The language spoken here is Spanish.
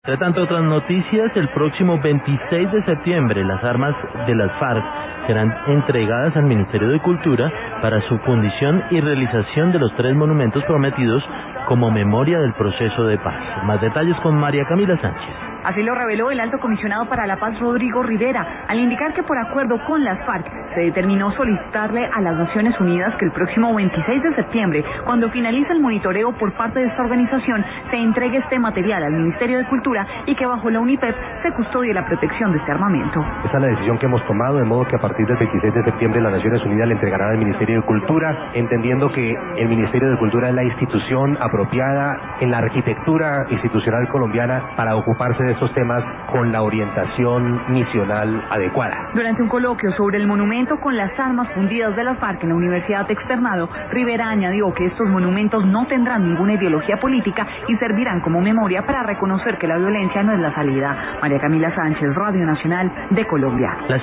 Entre tanto, otras noticias, el próximo 26 de septiembre las armas de las FARC serán entregadas al Ministerio de Cultura para su fundición y realización de los 3 monumentos prometidos como memoria del proceso de paz. Más detalles con María Camila Sánchez. Así lo reveló el alto comisionado para la paz, Rodrigo Rivera, al indicar que por acuerdo con las FARC se determinó solicitarle a las Naciones Unidas que el próximo 26 de septiembre, cuando finalice el monitoreo por parte de esta organización, se entregue este material al Ministerio de Cultura y que bajo la UNIPEP se custodie la protección de este armamento. Esa es la decisión que hemos tomado, de modo que a partir del 26 de septiembre las Naciones Unidas le entregarán al Ministerio de Cultura, entendiendo que el Ministerio de Cultura es la institución apropiada en la arquitectura institucional colombiana para ocuparse de estos temas con la orientación misional adecuada. Durante un coloquio sobre el monumento con las armas fundidas de las FARC en la Universidad Externado, Rivera añadió que estos monumentos no tendrán ninguna ideología política y servirán como memoria para reconocer que la violencia no es la salida. María Camila Sánchez, Radio Nacional de Colombia.